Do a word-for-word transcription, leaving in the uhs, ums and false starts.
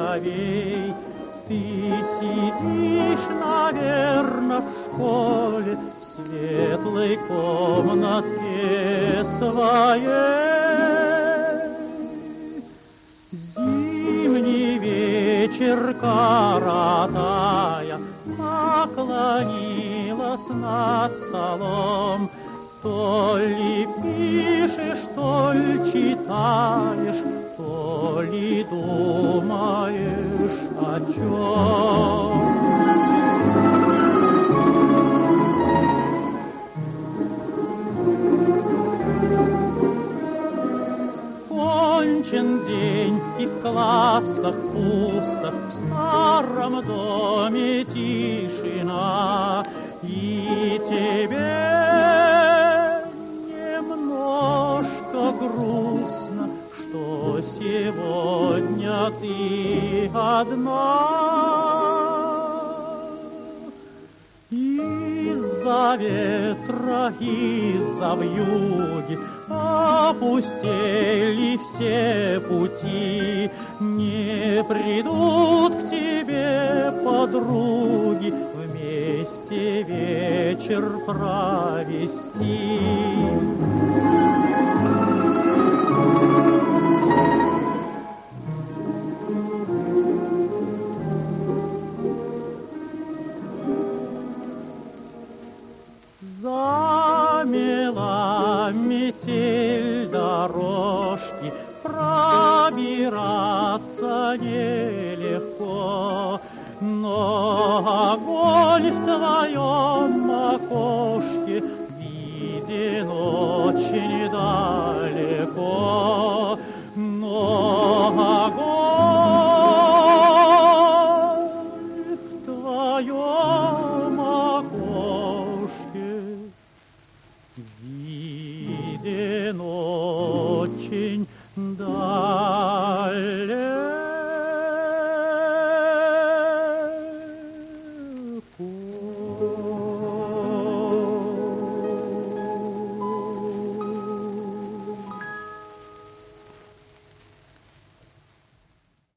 соловей. Ты сидишь, наверно, в школе, в светлой комнатке своей. Зимний вечер коротая наклонилась над столом. То ли пишешь, то ли читаешь, то ли думаешь о чем. Кончен день, и в классах пусто, в старом доме тишина, и тебе немножко грустно, что сегодня ты одна. Из-за ветра, из-за вьюги опустели все пути, не придут к тебе подруги вместе вечер провести. Замела метель дорожки, пробираться нелегко, но огонь в твоем окошке виден очень далеко, но огонь в твоем окошке виден очень